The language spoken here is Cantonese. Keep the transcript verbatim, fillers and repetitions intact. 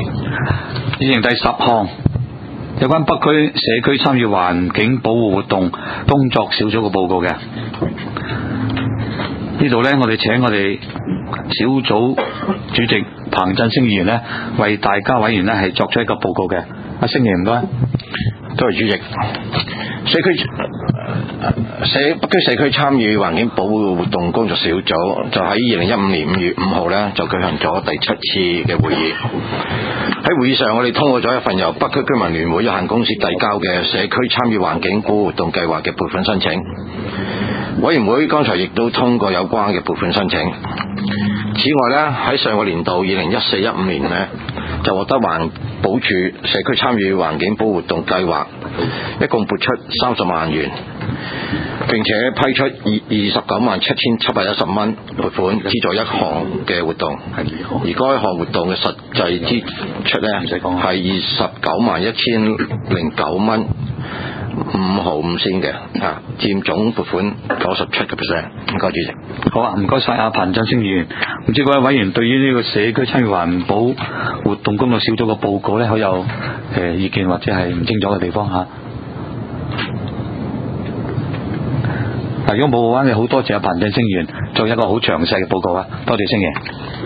議程第十項，有關北區社區參與環境保護活動工作小組嘅報告嘅。呢度呢，我哋請我哋小組主席彭振聲議員呢，為大家委員呢係作出一個報告嘅。阿聲爺唔該。 多謝主席。社區社北區社區參與環境保護活動工作小組就喺二零一五年五月五號呢就舉行咗第七次嘅會議。喺會議上，我哋通過咗一份由北區居民聯會有限公司遞交嘅社區參與環境保護活動計劃嘅撥款申請。委員會剛才亦都通過有關嘅撥款申請。此外呢，喺上個年度二零一四一五年呢，就獲得環保署社區參與環境保護活動計劃，一共撥出三十萬元，並且批出二二十九萬七千七百一十蚊撥款資助一項嘅活動，而該項活動嘅實際支出呢係二十九萬一千零九蚊五毫五仙嘅，啊，佔總撥款九十七個 percent。唔該主席。 好啊，唔該晒阿彭振聲議員。唔知各位委員對於呢個社區參與環保活動工作小組嘅報告呢，好有誒、呃、意見或者係唔清楚嘅地方吓。嗱、啊，如果冇嘅話，你好多謝阿彭振聲議員做一個好詳細嘅報告啊，多謝聲爺。